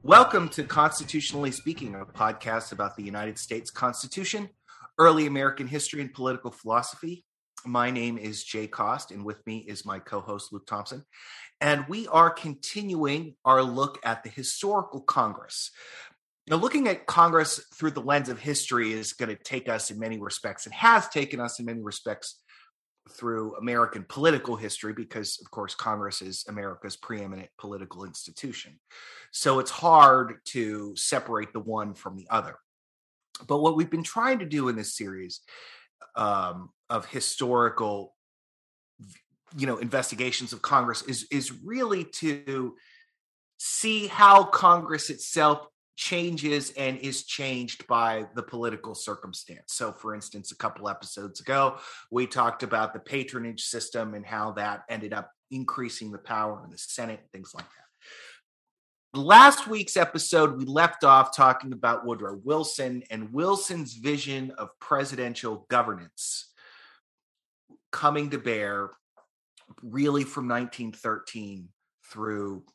Welcome to Constitutionally Speaking, a podcast about the United States Constitution, early American history, and political philosophy. My name is Jay Cost, and with me is my co-host, Luke Thompson. And we are continuing our look at the historical Congress. Now, looking at Congress through the lens of history is going to take us in many respects, and has taken us in many respects through American political history, because, of course, Congress is America's preeminent political institution. So it's hard to separate the one from the other. But what we've been trying to do in this series of historical, investigations of Congress is really to see how Congress itself changes and is changed by the political circumstance. So, for instance, a couple episodes ago, we talked about the patronage system and how that ended up increasing the power in the Senate, things like that. Last week's episode, we left off talking about Woodrow Wilson and Wilson's vision of presidential governance coming to bear really from 1913 through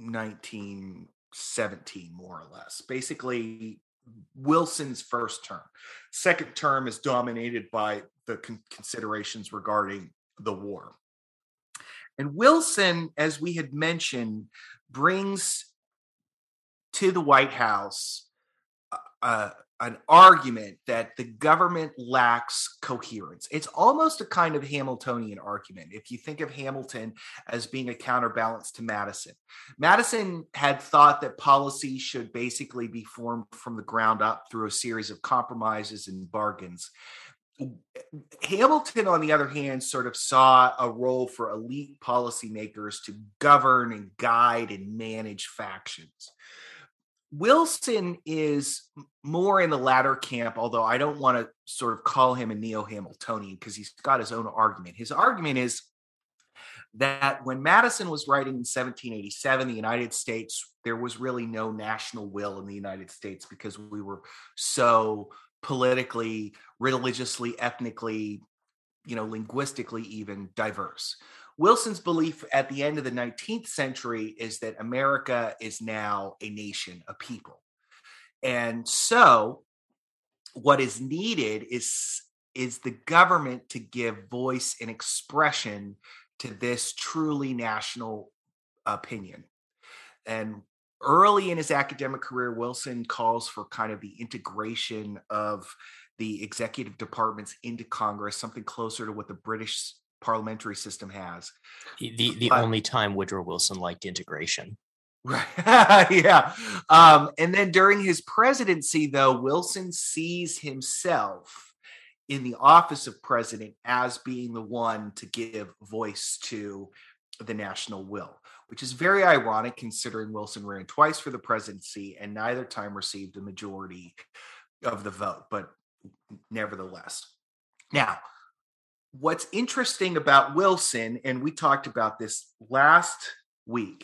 1917, more or less. Basically, Wilson's first term. Second term is dominated by the considerations regarding the war. And Wilson, as we had mentioned, brings to the White House an argument that the government lacks coherence. It's almost a kind of Hamiltonian argument. If you think of Hamilton as being a counterbalance to Madison, Madison had thought that policy should basically be formed from the ground up through a series of compromises and bargains. Hamilton, on the other hand, sort of saw a role for elite policymakers to govern and guide and manage factions. Wilson is more in the latter camp, although I don't want to sort of call him a neo-Hamiltonian because he's got his own argument. His argument is that when Madison was writing in 1787, the United States, there was really no national will in the United States because we were so politically, religiously, ethnically, linguistically even diverse. Wilson's belief at the end of the 19th century is that America is now a nation, a people. And so what is needed is the government to give voice and expression to this truly national opinion. And early in his academic career, Wilson calls for kind of the integration of the executive departments into Congress, something closer to what the British parliamentary system has. The only time Woodrow Wilson liked integration. Right. Yeah. And then during his presidency, though, Wilson sees himself in the office of president as being the one to give voice to the national will, which is very ironic considering Wilson ran twice for the presidency and neither time received a majority of the vote, but nevertheless. Now, what's interesting about Wilson, and we talked about this last week,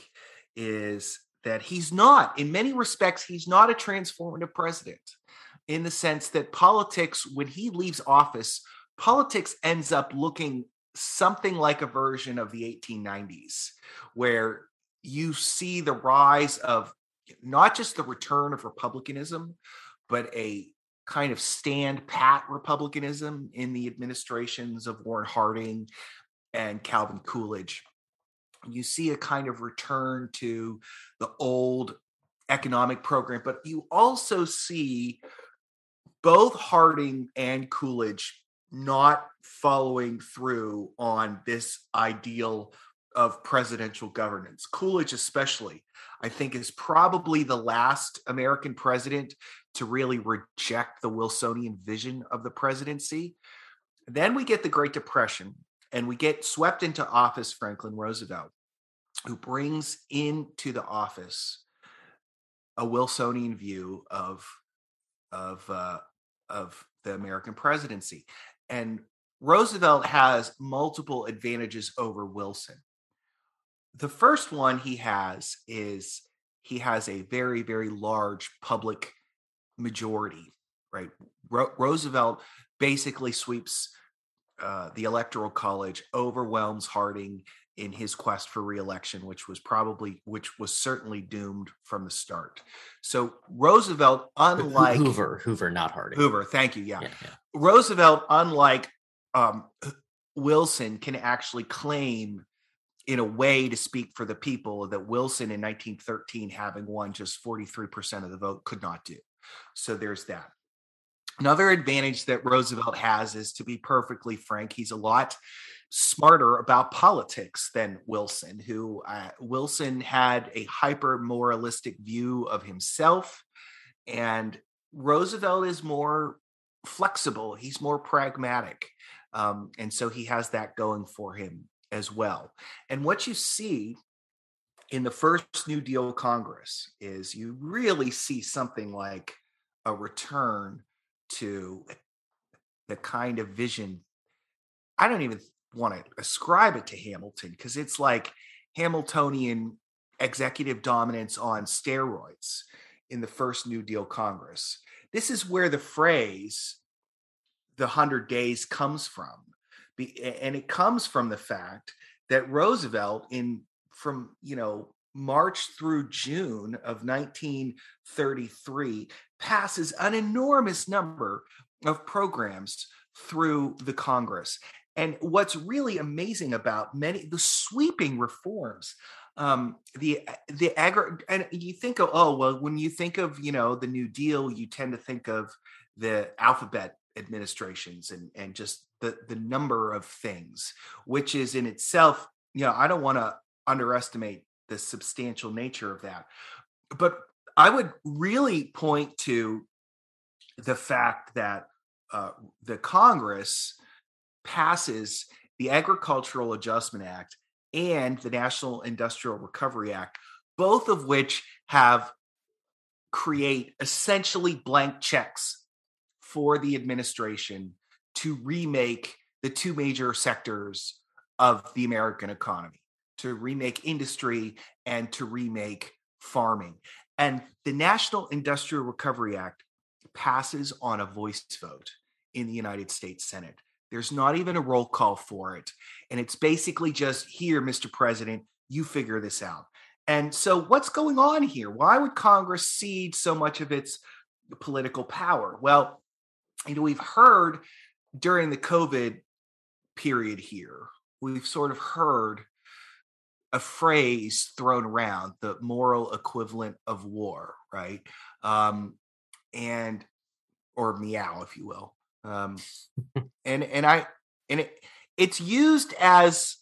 is that he's not, in many respects, he's not a transformative president in the sense that politics, when he leaves office, politics ends up looking something like a version of the 1890s, where you see the rise of not just the return of republicanism, but a kind of stand pat republicanism in the administrations of Warren Harding and Calvin Coolidge. You see a kind of return to the old economic program, but you also see both Harding and Coolidge not following through on this ideal of presidential governance. Coolidge especially, I think, is probably the last American president to really reject the Wilsonian vision of the presidency. Then we get the Great Depression, and we get swept into office Franklin Roosevelt, who brings into the office a Wilsonian view of the American presidency. And Roosevelt has multiple advantages over Wilson. The first one he has is he has a very, very large public majority, right? Roosevelt basically sweeps the Electoral College, overwhelms Harding in his quest for reelection, which was certainly doomed from the start. So Roosevelt, unlike Hoover, not Harding. Hoover, thank you. Yeah. Roosevelt, unlike Wilson, can actually claim in a way to speak for the people that Wilson in 1913, having won just 43% of the vote, could not do. So there's that. Another advantage that Roosevelt has is, to be perfectly frank, he's a lot smarter about politics than Wilson, who Wilson had a hyper moralistic view of himself, and Roosevelt is more flexible. He's more pragmatic. And so he has that going for him as well. And what you see in the first New Deal Congress is you really see something like a return to the kind of vision. I don't even want to ascribe it to Hamilton, because it's like Hamiltonian executive dominance on steroids in the first New Deal Congress. This is where the phrase "the 100 days" comes from. And it comes from the fact that Roosevelt, from March through June of 1933, passes an enormous number of programs through the Congress. And what's really amazing about the sweeping reforms, and you think of, when you think of, the New Deal, you tend to think of the alphabet administrations and just the number of things, which is in itself, I don't want to underestimate the substantial nature of that. But I would really point to the fact that the Congress passes the Agricultural Adjustment Act and the National Industrial Recovery Act, both of which create essentially blank checks for the administration to remake the two major sectors of the American economy, to remake industry and to remake farming. And the National Industrial Recovery Act passes on a voice vote in the United States Senate. There's not even a roll call for it. And it's basically just, here, Mr. President, you figure this out. And so what's going on here? Why would Congress cede so much of its political power? Well, we've heard during the COVID period here, we've sort of heard a phrase thrown around, the moral equivalent of war, right? Or meow, if you will. It's used as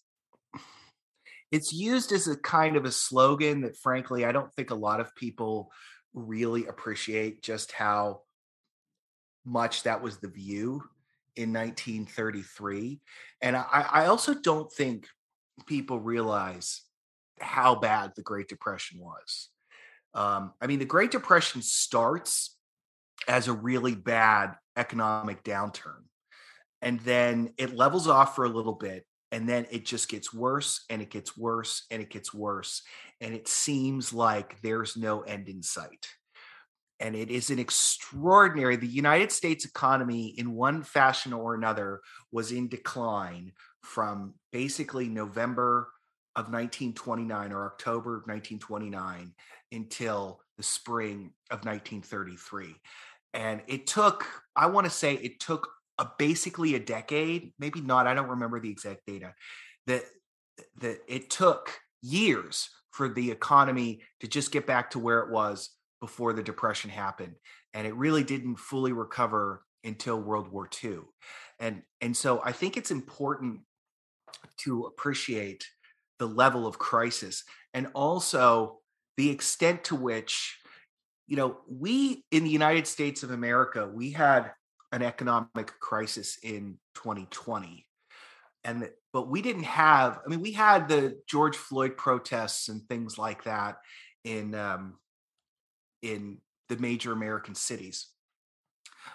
a kind of a slogan that, frankly, I don't think a lot of people really appreciate just how much that was the view in 1933. And I also don't think people realize how bad the Great Depression was. The Great Depression starts as a really bad economic downturn, and then it levels off for a little bit, and then it just gets worse and it gets worse and it gets worse, and it seems like there's no end in sight. And it is an extraordinary, the United States economy in one fashion or another was in decline from basically November of 1929 or October of 1929 until the spring of 1933. And it took, I want to say it took basically a decade, maybe not, I don't remember the exact data, that it took years for the economy to just get back to where it was before the Depression happened. And it really didn't fully recover until World War II. And so I think it's important to appreciate the level of crisis and also the extent to which, we in the United States of America, we had an economic crisis in 2020. But we didn't have, we had the George Floyd protests and things like that in the major American cities.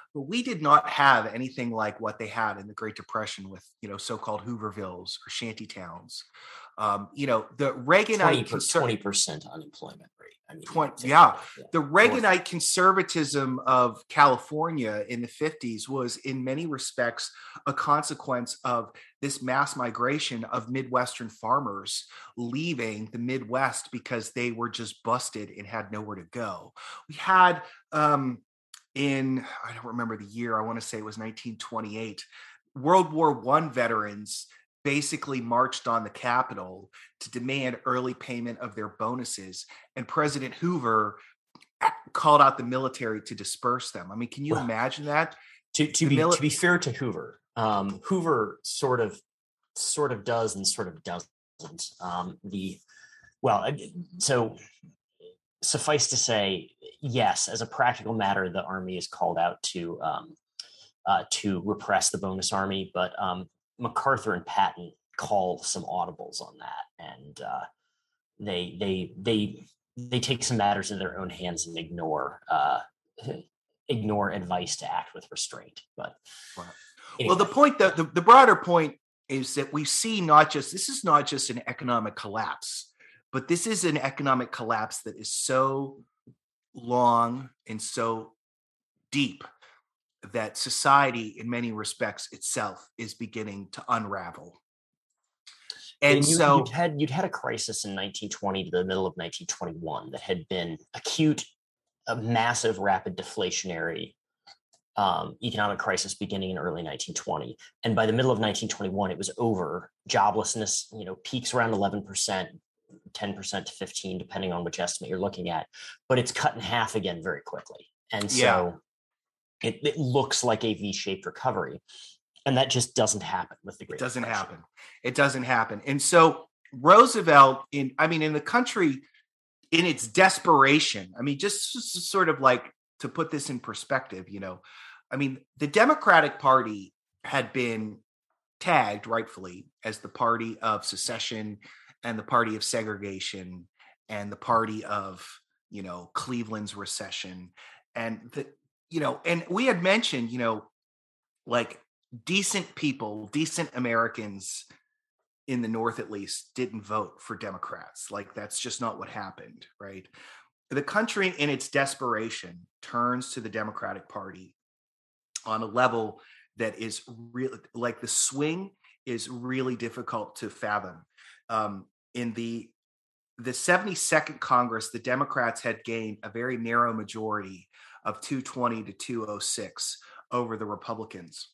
but we did not have anything like what they had in the Great Depression with, so-called Hoovervilles or shanty towns. The Reaganite 20% unemployment rate. I mean, 20, yeah. The Reaganite conservatism of California in the 50s was in many respects a consequence of this mass migration of Midwestern farmers leaving the Midwest because they were just busted and had nowhere to go. We had I don't remember the year, I want to say it was 1928, World War I veterans basically marched on the Capitol to demand early payment of their bonuses. And President Hoover called out the military to disperse them. I mean, can you imagine that? To be fair to Hoover, Hoover sort of does and sort of doesn't. So suffice to say, yes, as a practical matter, the Army is called out to repress the bonus army, but MacArthur and Patton call some audibles on that, and they take some matters in their own hands and ignore advice to act with restraint. But anyway. Well, the point, the broader point is that we see this is not just an economic collapse, but this is an economic collapse that is so long and so deep that society, in many respects itself, is beginning to unravel. And so you'd had a crisis in 1920 to the middle of 1921 that had been acute, a massive, rapid deflationary economic crisis beginning in early 1920. And by the middle of 1921, it was over. Joblessness, peaks around 11%, 10% to 15, depending on which estimate you're looking at. But it's cut in half again very quickly. And so it looks like a V-shaped recovery. And that just doesn't happen with the Great Depression. It doesn't happen. And so Roosevelt, in the country, in its desperation, just sort of like to put this in perspective, the Democratic Party had been tagged rightfully as the party of secession and the party of segregation and the party of, Cleveland's recession. And and we had mentioned, like decent people, decent Americans in the North, at least, didn't vote for Democrats. Like, that's just not what happened, right? The country in its desperation turns to the Democratic Party on a level that is really, like, the swing is really difficult to fathom. In the 72nd Congress, the Democrats had gained a very narrow majority of 220 to 206 over the Republicans.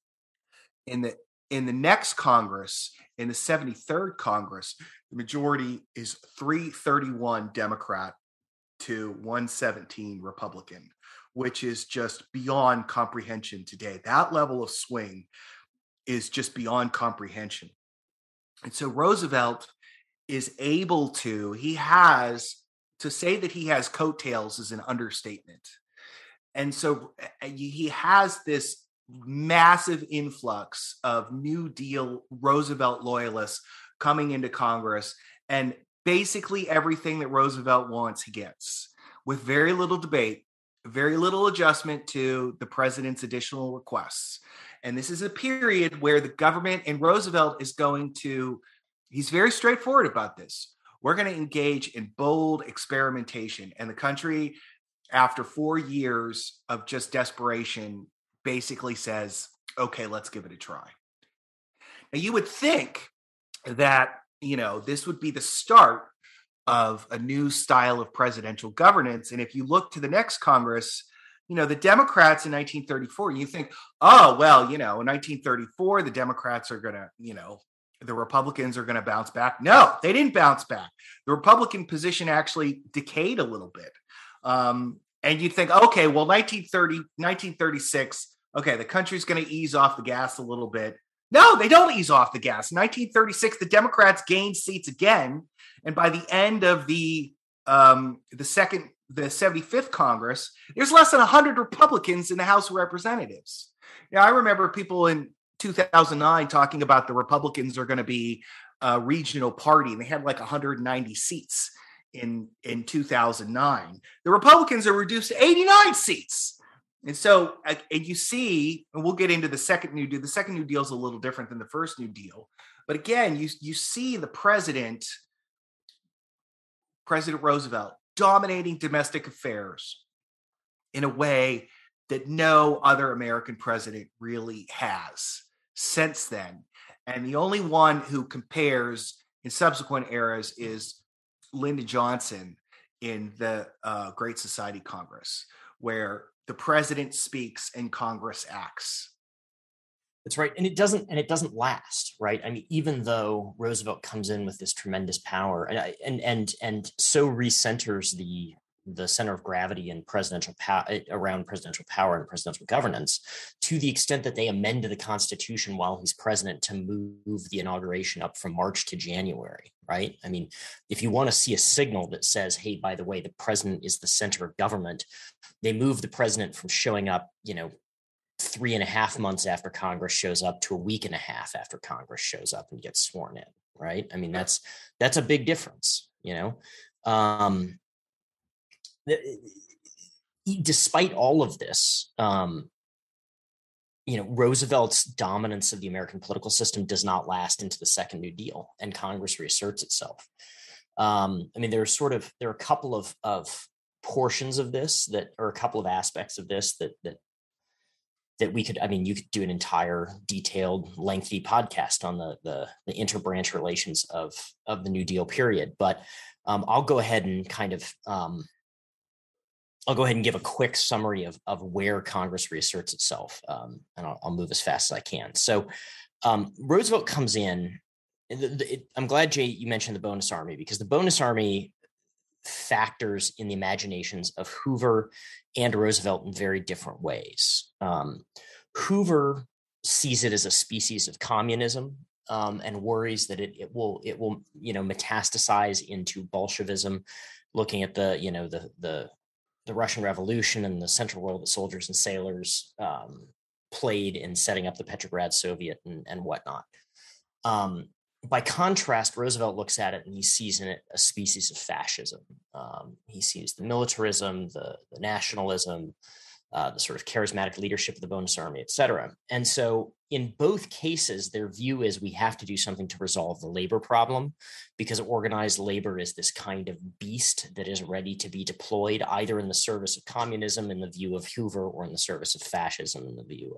In the next Congress, in the 73rd Congress, the majority is 331 Democrat to 117 Republican, which is just beyond comprehension today. That level of swing is just beyond comprehension. And so Roosevelt is able to say that he has coattails is an understatement. And so he has this massive influx of New Deal Roosevelt loyalists coming into Congress, and basically everything that Roosevelt wants, he gets, with very little debate, very little adjustment to the president's additional requests. And this is a period where the government, and Roosevelt is he's very straightforward about this. We're going to engage in bold experimentation. And the country, after 4 years of just desperation, basically says, okay, let's give it a try. Now, you would think that, this would be the start of a new style of presidential governance. And if you look to the next Congress, the Democrats in 1934, you think, oh, well, in 1934, the Democrats are going to, the Republicans are going to bounce back. No, they didn't bounce back. The Republican position actually decayed a little bit. And you'd think, okay, well, 1936, okay, the country's going to ease off the gas a little bit. No, they don't ease off the gas. In 1936, the Democrats gained seats again. And by the end of the 75th Congress, there's less than 100 Republicans in the House of Representatives. I remember people in 2009 talking about the Republicans are going to be a regional party, and they had like 190 seats in 2009. The Republicans are reduced to 89 seats. And so, and you see, and we'll get into the second New Deal. The second New Deal is a little different than the first New Deal, but again, you see the President Roosevelt, dominating domestic affairs in a way that no other American president really has since then. And the only one who compares in subsequent eras is Lyndon Johnson in the Great Society Congress, where the president speaks and Congress acts. That's right. And it doesn't last, right? I mean, even though Roosevelt comes in with this tremendous power and so recenters the center of gravity in presidential power around presidential power and presidential governance, to the extent that they amended the Constitution while he's president to move the inauguration up from March to January, right? I mean, if you want to see a signal that says, hey, by the way, the president is the center of government, they move the president from showing up, 3.5 months after Congress shows up to a week and a half after Congress shows up and gets sworn in, right? I mean, that's a big difference, despite all of this, Roosevelt's dominance of the American political system does not last into the second New Deal, and Congress reasserts itself. I mean, there are a couple of portions of this that, or a couple of aspects of this that we could, I mean, you could do an entire detailed, lengthy podcast on the interbranch relations of the New Deal period. But I'll go ahead and give a quick summary of where Congress reasserts itself, and I'll move as fast as I can. So Roosevelt comes in. I'm glad, Jay, you mentioned the Bonus Army, because the Bonus Army factors in the imaginations of Hoover and Roosevelt in very different ways. Hoover sees it as a species of communism, and worries that it will metastasize into Bolshevism, looking at the Russian Revolution and the central role that soldiers and sailors played in setting up the Petrograd Soviet and whatnot. By contrast, Roosevelt looks at it and he sees in it a species of fascism. He sees the militarism, the nationalism, the sort of charismatic leadership of the Bonus Army, et cetera. And so in both cases, their view is we have to do something to resolve the labor problem, because organized labor is this kind of beast that is ready to be deployed either in the service of communism in the view of Hoover, or in the service of fascism in the view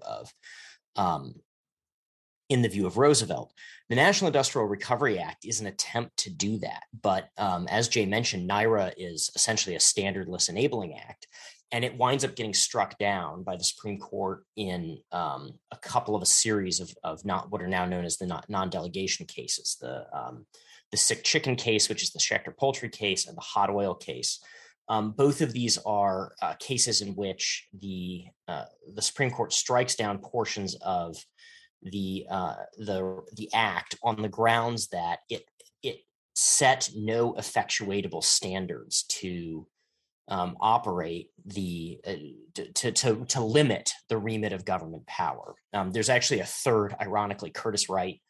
of Roosevelt. The National Industrial Recovery Act is an attempt to do that. But as Jay mentioned, NIRA is essentially a standardless enabling act, and it winds up getting struck down by the Supreme Court in a couple of a series of not what are now known as the non-delegation cases, the sick chicken case, which is the Schechter poultry case, and the hot oil case. Both of these are cases in which the Supreme Court strikes down portions of the act on the grounds that it set no effectuatable standards to operate to limit the remit of government power. There's actually a third, ironically, Curtis Wright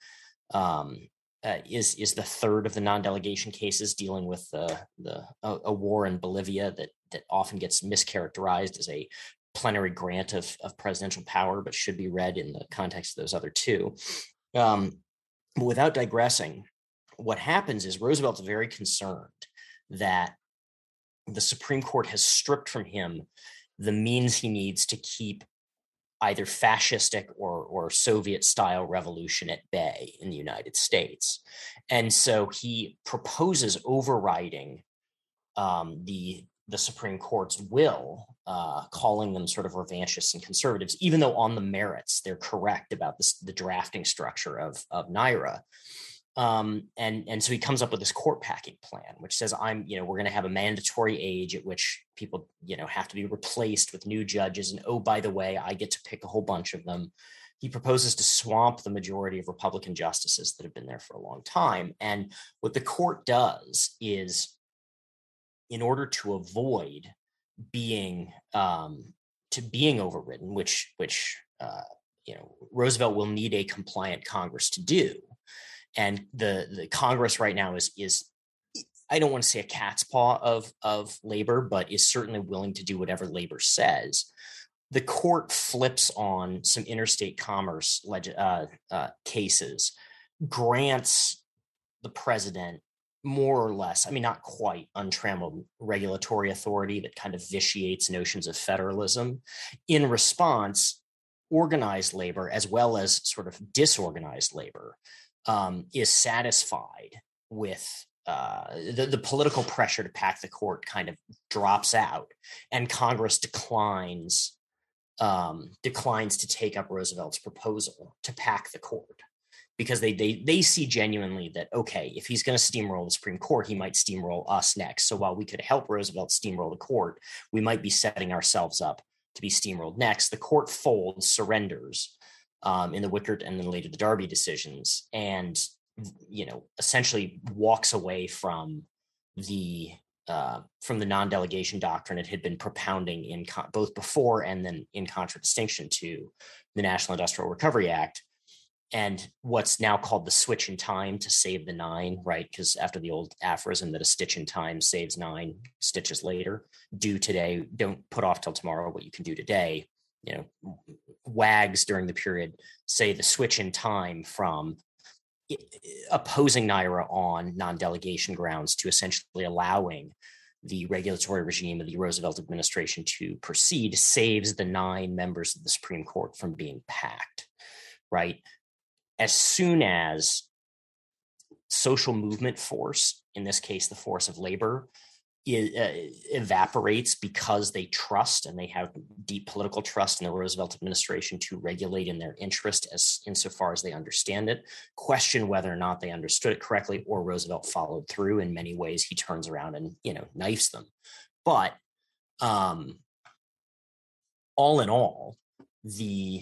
is the third of the non-delegation cases dealing with a war in Bolivia that often gets mischaracterized as a plenary grant of presidential power, but should be read in the context of those other two. But without digressing, what happens is Roosevelt's very concerned that the Supreme Court has stripped from him the means he needs to keep either fascistic or Soviet-style revolution at bay in the United States. And so he proposes overriding the Supreme Court's will, calling them sort of revanchists and conservatives, even though on the merits they're correct about the drafting structure of NIRA. And so he comes up with this court packing plan, which says we're going to have a mandatory age at which people, have to be replaced with new judges. And oh, by the way, I get to pick a whole bunch of them. He proposes to swamp the majority of Republican justices that have been there for a long time. And what the court does is, in order to avoid being overridden, which Roosevelt will need a compliant Congress to do. And the Congress right now is I don't want to say a cat's paw of labor, but is certainly willing to do whatever labor says. the court flips on some interstate commerce cases, grants the president more or less, I mean, not quite untrammeled regulatory authority that kind of vitiates notions of federalism. In response, organized labor, as well as sort of disorganized labor, is satisfied with the political pressure to pack the court kind of drops out, and Congress declines to take up Roosevelt's proposal to pack the court, because they see genuinely that, okay, if he's going to steamroll the Supreme Court, he might steamroll us next. So while we could help Roosevelt steamroll the court, we might be setting ourselves up to be steamrolled next. The court folds, surrenders in the Wickert and then later the Darby decisions, and essentially walks away from the non-delegation doctrine it had been propounding in both before and then in contradistinction to the National Industrial Recovery Act, and what's now called the switch in time to save the nine, right? Because after the old aphorism that a stitch in time saves 9 stitches later, do today, don't put off till tomorrow what you can do today. Wags during the period say the switch in time from opposing NIRA on non-delegation grounds to essentially allowing the regulatory regime of the Roosevelt administration to proceed saves the 9 members of the Supreme Court from being packed, right? As soon as social movement force, in this case, the force of labor, evaporates because they trust, and they have deep political trust in the Roosevelt administration to regulate in their interest as insofar as they understand it, question whether or not they understood it correctly or Roosevelt followed through. In many ways, he turns around and, knifes them. But all in all, the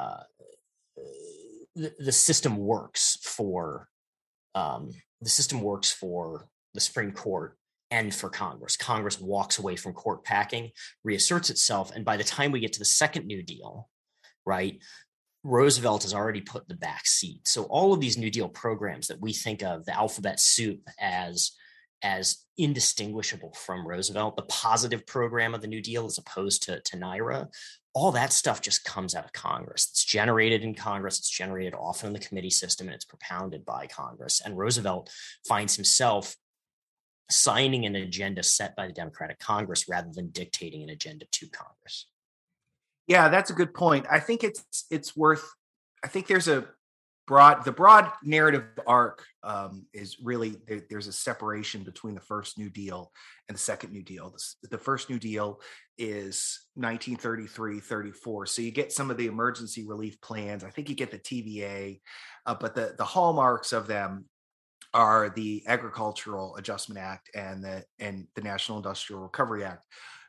system works for the Supreme Court and for Congress. Congress walks away from court packing, reasserts itself, and by the time we get to the second New Deal, right, Roosevelt has already put the back seat. So all of these New Deal programs that we think of, the alphabet soup, as indistinguishable from Roosevelt, the positive program of the New Deal as opposed to NIRA, all that stuff just comes out of Congress. It's generated in Congress. It's generated often in the committee system, and it's propounded by Congress. And Roosevelt finds himself signing an agenda set by the Democratic Congress rather than dictating an agenda to Congress. Yeah, that's a good point. I think it's worth. I think there's the broad narrative arc is really there's a separation between the first New Deal and the second New Deal. The first New Deal is 1933-34, so you get some of the emergency relief plans. I think you get the TVA, but the hallmarks of them are the Agricultural Adjustment Act and the National Industrial Recovery Act.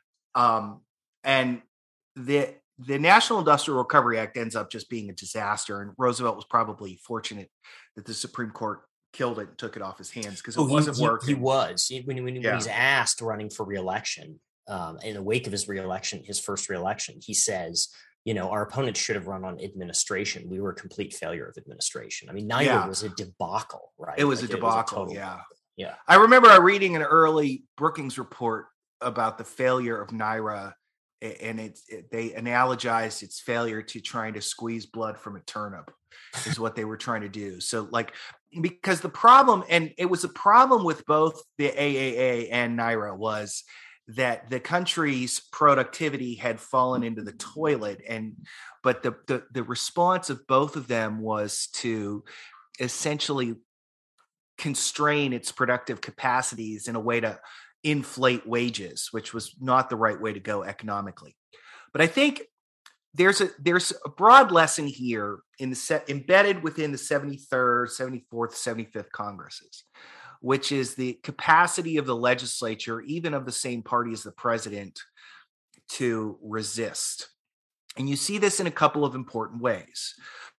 And the National Industrial Recovery Act ends up just being a disaster. And Roosevelt was probably fortunate that the Supreme Court killed it and took it off his hands because it wasn't working. He was. When he's asked running for re-election, in the wake of his first re-election, he says, our opponents should have run on administration. We were a complete failure of administration. I mean, NIRA was a debacle, right? It was a debacle, yeah. I remember reading an early Brookings report about the failure of NIRA, and they analogized its failure to trying to squeeze blood from a turnip is what they were trying to do. So because the problem, and it was a problem with both the AAA and NIRA, was that the country's productivity had fallen into the toilet, but the response of both of them was to essentially constrain its productive capacities in a way to inflate wages, which was not the right way to go economically. But I think there's a broad lesson here embedded within the 73rd, 74th, 75th Congresses, which is the capacity of the legislature, even of the same party as the president, to resist. And you see this in a couple of important ways.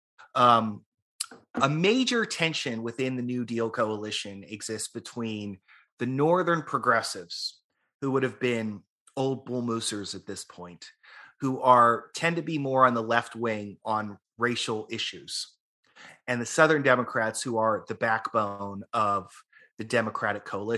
A major tension within the New Deal coalition exists between the Northern progressives, who would have been old bull moosers at this point, who tend to be more on the left wing on racial issues, and the Southern Democrats, who are the backbone of the Democratic coalition.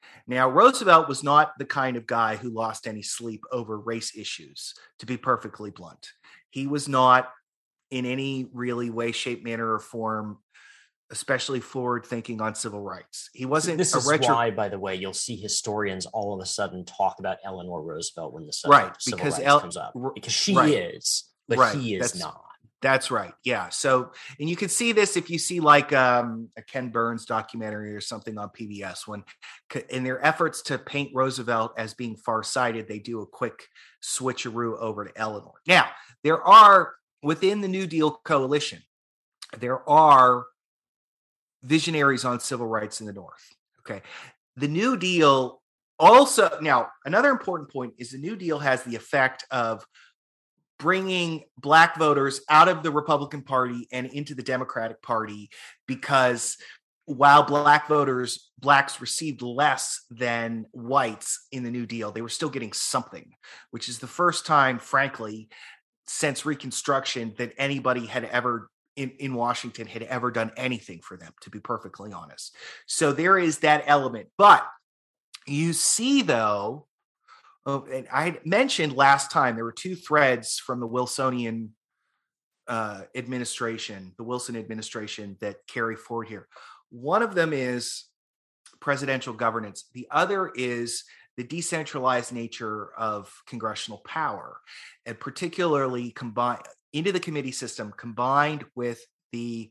Now, Roosevelt was not the kind of guy who lost any sleep over race issues, to be perfectly blunt. He was not in any really way, shape, manner, or form especially forward thinking on civil rights. He wasn't This a is why, by the way, you'll see historians all of a sudden talk about Eleanor Roosevelt when the subject of civil rights comes up, because she is, but he is not. That's right. Yeah. So, and you can see this if you see like a Ken Burns documentary or something on PBS, when in their efforts to paint Roosevelt as being farsighted, they do a quick switcheroo over to Eleanor. Now, there are within the New Deal coalition, there are visionaries on civil rights in the North. Okay. The New Deal also, now, another important point is the New Deal has the effect of bringing Black voters out of the Republican Party and into the Democratic Party, because while Blacks received less than whites in the New Deal, they were still getting something, which is the first time, frankly, since Reconstruction that anybody had ever in Washington had ever done anything for them, to be perfectly honest. So there is that element. But you see, though, and I mentioned last time, there were two threads from the Wilsonian administration, the Wilson administration, that carry forward here. One of them is presidential governance. The other is the decentralized nature of congressional power, and particularly combined into the committee system, combined with the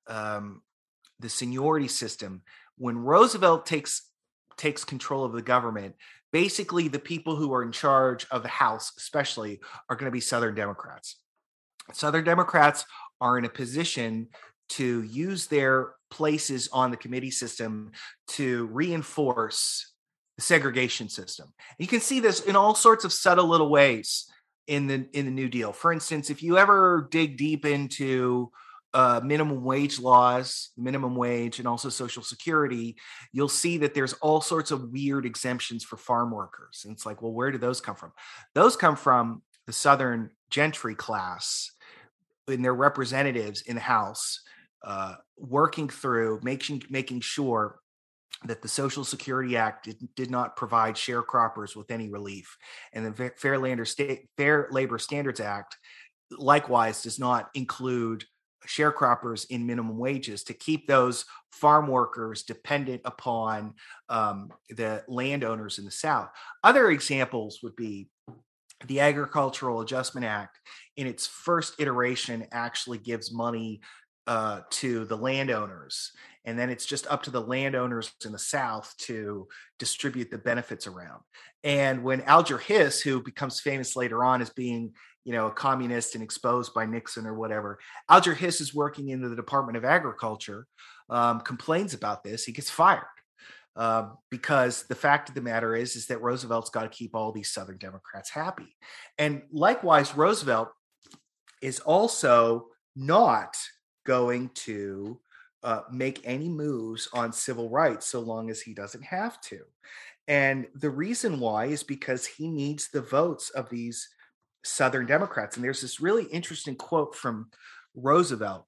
seniority system. When Roosevelt takes control of the government, basically the people who are in charge of the House, especially, are going to be Southern Democrats. Southern Democrats are in a position to use their places on the committee system to reinforce the segregation system. You can see this in all sorts of subtle little ways in the New Deal. For instance, if you ever dig deep into minimum wage laws, minimum wage, and also Social Security, you'll see that there's all sorts of weird exemptions for farm workers. And it's like, well, where do those come from? Those come from the Southern gentry class and their representatives in the House, working through making sure that the Social Security Act did not provide sharecroppers with any relief, and the Fair Labor Standards Act likewise does not include sharecroppers in minimum wages, to keep those farm workers dependent upon the landowners in the South. Other examples would be the Agricultural Adjustment Act. In its first iteration, actually gives money to the landowners, and then it's just up to the landowners in the South to distribute the benefits around. And when Alger Hiss, who becomes famous later on as being, a communist and exposed by Nixon or whatever, Alger Hiss is working in the Department of Agriculture, complains about this. He gets fired because the fact of the matter is that Roosevelt's got to keep all these Southern Democrats happy. And likewise, Roosevelt is also not going to make any moves on civil rights so long as he doesn't have to. And the reason why is because he needs the votes of these Southern Democrats. And there's this really interesting quote from Roosevelt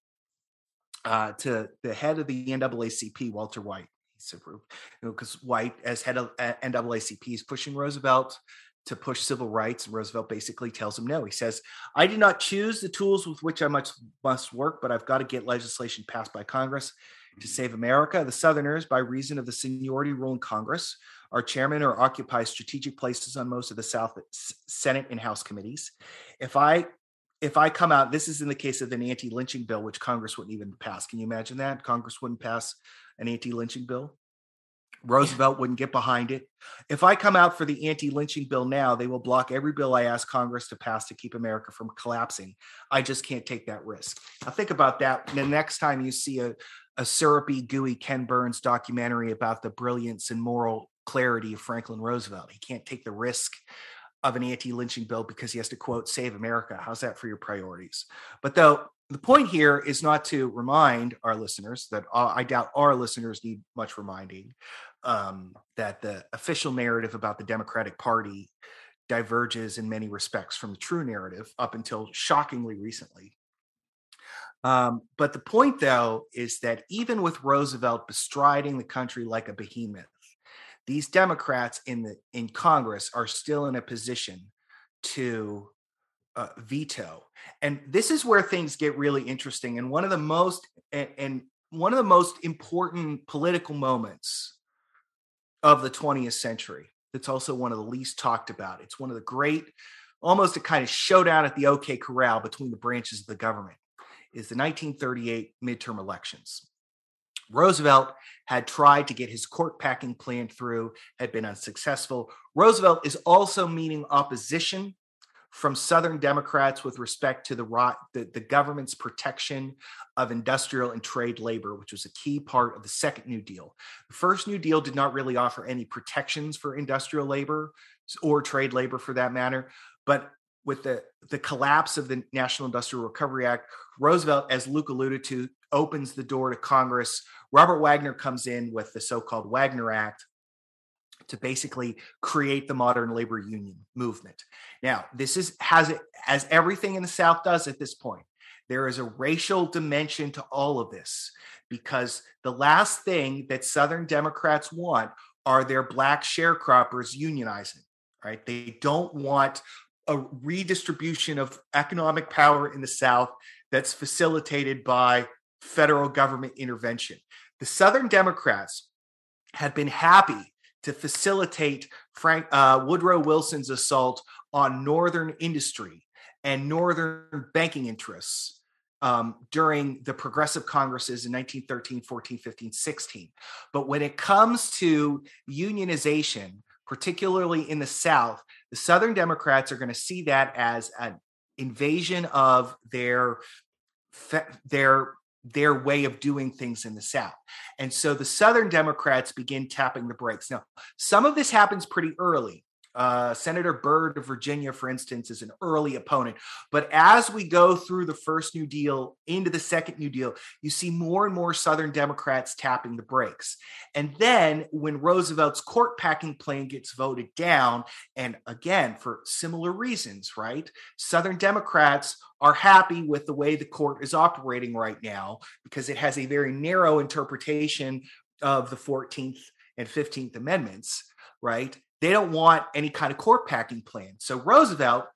to the head of the NAACP, Walter White. He said, because White, as head of NAACP, is pushing Roosevelt to push civil rights. And Roosevelt basically tells him no. He says, "I did not choose the tools with which I must work, but I've got to get legislation passed by Congress to save America. The Southerners, by reason of the seniority rule in Congress, are chairman or occupy strategic places on most of the South Senate and House committees. If I come out," this is in the case of an anti-lynching bill, which Congress wouldn't even pass. Can you imagine that? Congress wouldn't pass an anti-lynching bill. Roosevelt wouldn't get behind it. "If I come out for the anti-lynching bill now, they will block every bill I ask Congress to pass to keep America from collapsing. I just can't take that risk." Now think about that. The next time you see a syrupy, gooey Ken Burns documentary about the brilliance and moral clarity of Franklin Roosevelt, he can't take the risk of an anti-lynching bill because he has to, quote, save America. How's that for your priorities? But though the point here is not to remind our listeners that I doubt our listeners need much reminding, that the official narrative about the Democratic Party diverges in many respects from the true narrative up until shockingly recently. But the point, though, is that even with Roosevelt bestriding the country like a behemoth, these Democrats in Congress are still in a position to veto. And this is where things get really interesting. And one of the most important political moments of the 20th century. That's also one of the least talked about. It's one of the great, almost a kind of showdown at the OK Corral between the branches of the government, is the 1938 midterm elections. Roosevelt had tried to get his court packing plan through, had been unsuccessful. Roosevelt is also meeting opposition from Southern Democrats with respect to the government's protection of industrial and trade labor, which was a key part of the Second New Deal. The First New Deal did not really offer any protections for industrial labor or trade labor for that matter. But with the collapse of the National Industrial Recovery Act, Roosevelt, as Luke alluded to, opens the door to Congress. Robert Wagner comes in with the so-called Wagner Act to basically create the modern labor union movement. Now, this has as everything in the South does at this point. There is a racial dimension to all of this, because the last thing that Southern Democrats want are their black sharecroppers unionizing, right? They don't want a redistribution of economic power in the South that's facilitated by federal government intervention. The Southern Democrats had been happy to facilitate Woodrow Wilson's assault on Northern industry and Northern banking interests during the Progressive Congresses in 1913, 14, 15, 16. But when it comes to unionization, particularly in the South, the Southern Democrats are going to see that as an invasion of their way of doing things in the South. And so the Southern Democrats begin tapping the brakes. Now, some of this happens pretty early. Senator Byrd of Virginia, for instance, is an early opponent. But as we go through the First New Deal into the Second New Deal, you see more and more Southern Democrats tapping the brakes. And then when Roosevelt's court packing plan gets voted down, and again, for similar reasons, right? Southern Democrats are happy with the way the court is operating right now because it has a very narrow interpretation of the 14th and 15th Amendments, right? They don't want any kind of court packing plan. So Roosevelt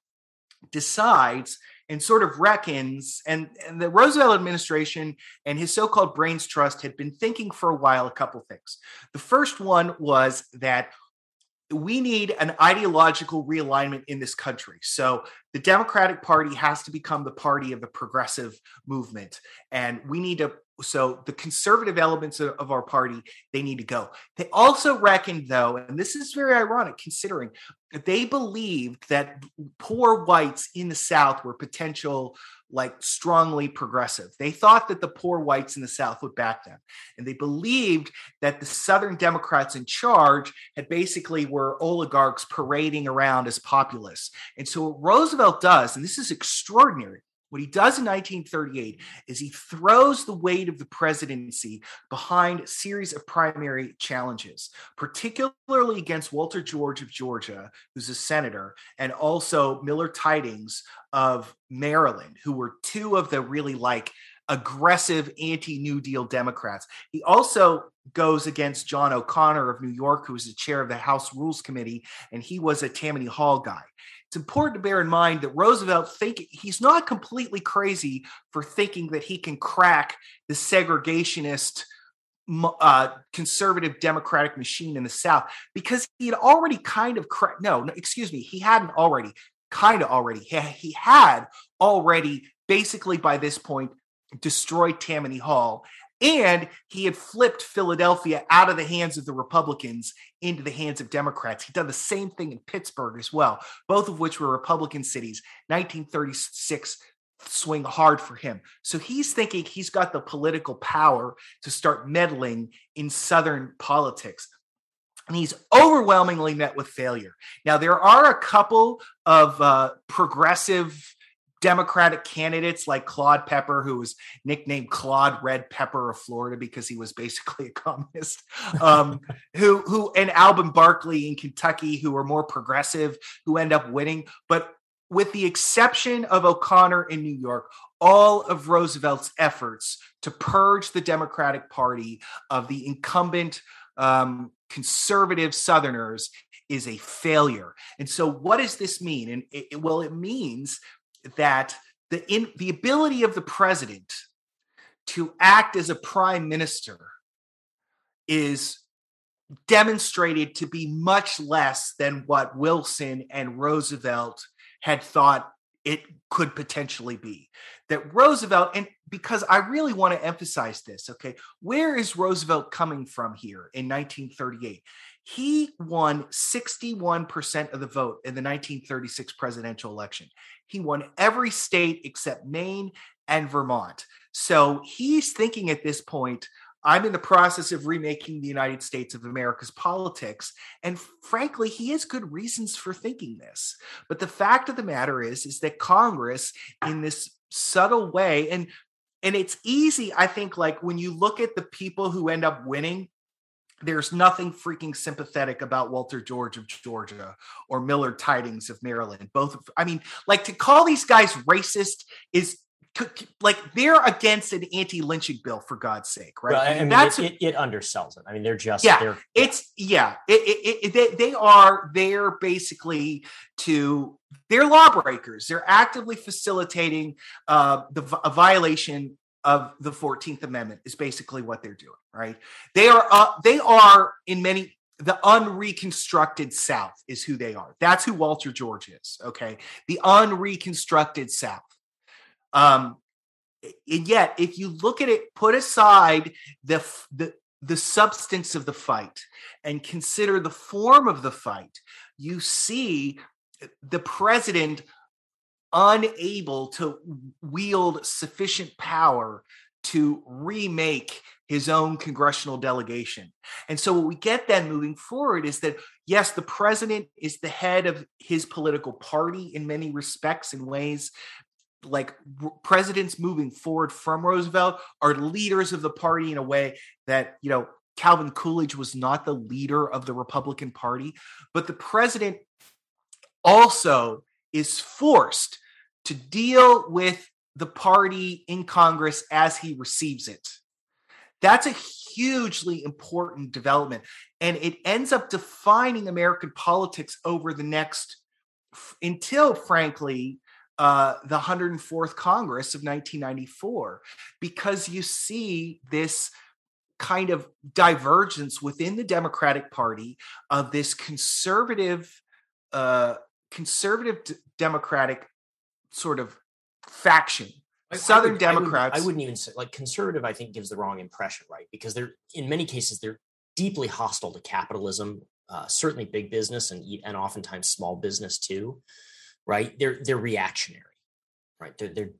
decides and sort of reckons, and the Roosevelt administration and his so-called brains trust had been thinking for a while a couple things. The first one was that we need an ideological realignment in this country. So the Democratic Party has to become the party of the progressive movement. And we need to, so the conservative elements of our party, they need to go. They also reckoned, though, and this is very ironic considering they believed that poor whites in the South were potential, like strongly progressive. They thought that the poor whites in the South would back them. And they believed that the Southern Democrats in charge had basically were oligarchs parading around as populists. And so what Roosevelt does, and this is extraordinary, what he does in 1938 is he throws the weight of the presidency behind a series of primary challenges, particularly against Walter George of Georgia, who's a senator, and also Miller Tydings of Maryland, who were two of the really like aggressive anti-New Deal Democrats. He also goes against John O'Connor of New York, who was the chair of the House Rules Committee, and he was a Tammany Hall guy. It's important to bear in mind that Roosevelt he's not completely crazy for thinking that he can crack the segregationist conservative Democratic machine in the South, because he had already kind of he hadn't already he had already basically by this point destroyed Tammany Hall. And he had flipped Philadelphia out of the hands of the Republicans into the hands of Democrats. He'd done the same thing in Pittsburgh as well, both of which were Republican cities. 1936 swing hard for him. So he's thinking he's got the political power to start meddling in Southern politics. And he's overwhelmingly met with failure. Now, there are a couple of progressive Democratic candidates like Claude Pepper, who was nicknamed Claude Red Pepper of Florida because he was basically a communist, who and Alben Barkley in Kentucky, who were more progressive, who end up winning. But with the exception of O'Connor in New York, all of Roosevelt's efforts to purge the Democratic Party of the incumbent conservative Southerners is a failure. And so what does this mean? And it means that the ability of the president to act as a prime minister is demonstrated to be much less than what Wilson and Roosevelt had thought it could potentially be. That Roosevelt, and because I really want to emphasize this, okay, where is Roosevelt coming from here in 1938? He won 61% of the vote in the 1936 presidential election. He won every state except Maine and Vermont. So he's thinking at this point, I'm in the process of remaking the United States of America's politics. And frankly, he has good reasons for thinking this. But the fact of the matter is that Congress, in this subtle way, and it's easy, I think, like when you look at the people who end up winning, there's nothing freaking sympathetic about Walter George of Georgia or Millard Tydings of Maryland. Like to call these guys racist is like they're against an anti-lynching bill, for God's sake, right? Well, I mean, it undersells it. I mean, they're just they're basically they're lawbreakers. They're actively facilitating a violation of the 14th Amendment is basically what they're doing, right? They are in many. The unreconstructed South is who they are. That's who Walter George is. Okay, the unreconstructed South. And yet, if you look at it, put aside the substance of the fight and consider the form of the fight, you see the president unable to wield sufficient power to remake his own congressional delegation. And so what we get then moving forward is that, yes, the president is the head of his political party in many respects, in ways like presidents moving forward from Roosevelt are leaders of the party in a way that, Calvin Coolidge was not the leader of the Republican Party, but the president also is forced to deal with the party in Congress as he receives it. That's a hugely important development, and it ends up defining American politics over the next, until frankly, the 104th Congress of 1994, because you see this kind of divergence within the Democratic Party of this conservative Democratic sort of faction. Southern Democrats. I wouldn't even say, like, conservative, I think, gives the wrong impression, right? Because in many cases, they're deeply hostile to capitalism, certainly big business and oftentimes small business too. Right, they're reactionary, right?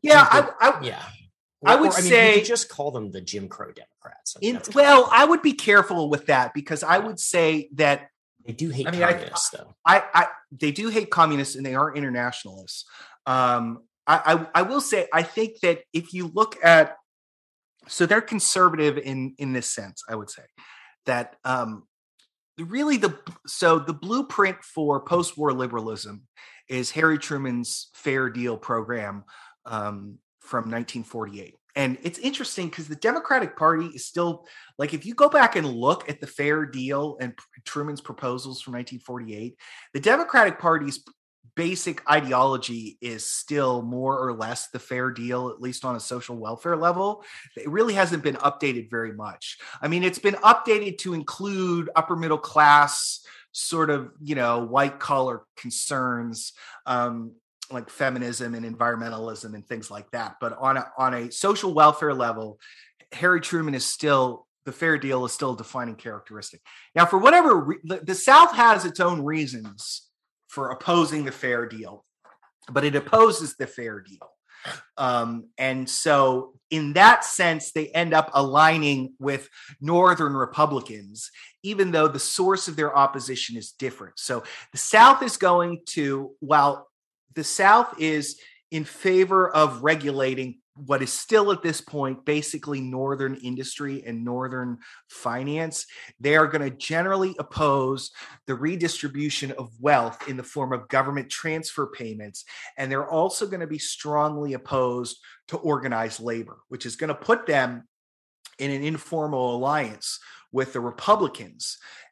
I would say you could just call them the Jim Crow Democrats. I would be careful with that, because I would say that they do hate communists, though. They do hate communists, and they are internationalists. I will say, I think that if you look at, so they're conservative in this sense, I would say that really the blueprint for post-war liberalism is Harry Truman's Fair Deal program from 1948. And it's interesting because the Democratic Party is still, like, if you go back and look at the Fair Deal and Truman's proposals from 1948, the Democratic Party's basic ideology is still more or less the Fair Deal, at least on a social welfare level. It really hasn't been updated very much. I mean, it's been updated to include upper middle class, sort of, white collar concerns, like feminism and environmentalism and things like that. But on a social welfare level, Harry Truman is still, the Fair Deal is still a defining characteristic. Now, for whatever the South has its own reasons for opposing the Fair Deal, but it opposes the Fair Deal. And so in that sense, they end up aligning with Northern Republicans, even though the source of their opposition is different. So the South is while the South is in favor of regulating what is still at this point basically Northern industry and Northern finance, they are going to generally oppose the redistribution of wealth in the form of government transfer payments. And they're also going to be strongly opposed to organized labor, which is going to put them in an informal alliance with the Republicans.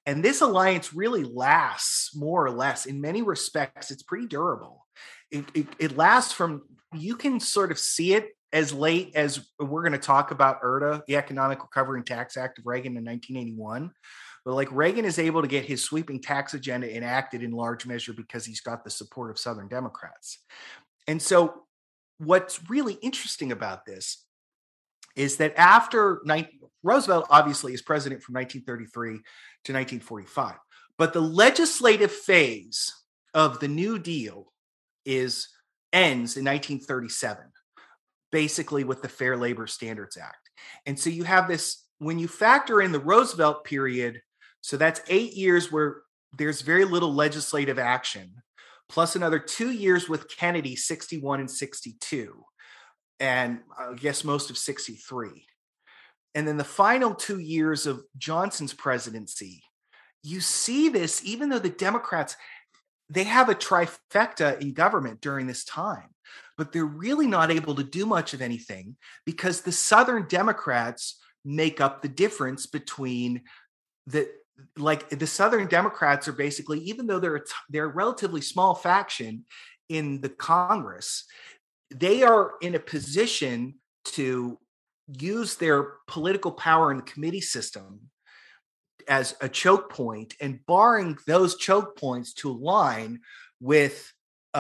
And this alliance really lasts more or less. In many respects, it's pretty durable. It lasts from, you can sort of see it as late as we're going to talk about ERTA, the Economic Recovery and Tax Act of Reagan in 1981. But like Reagan is able to get his sweeping tax agenda enacted in large measure because he's got the support of Southern Democrats. And so what's really interesting about this is that after Roosevelt obviously is president from 1933 to 1945, but the legislative phase of the New Deal ends in 1937, basically with the Fair Labor Standards Act. And so you have this, when you factor in the Roosevelt period, so that's 8 years where there's very little legislative action, plus another 2 years with Kennedy, 61 and 62, and I guess most of 63. And then the final 2 years of Johnson's presidency, you see this, even though the Democrats, they have a trifecta in government during this time, but they're really not able to do much of anything because the Southern Democrats make up the difference between the Southern Democrats are basically, even though they're a relatively small faction in the Congress, they are in a position to use their political power in the committee system as a choke point, and barring those choke points to align with